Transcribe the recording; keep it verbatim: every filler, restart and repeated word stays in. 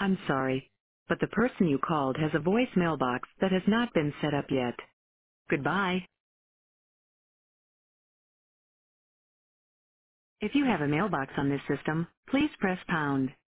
I'm sorry, but the person you called has a voice mailbox that has not been set up yet. Goodbye. If you have a mailbox on this system, please press pound.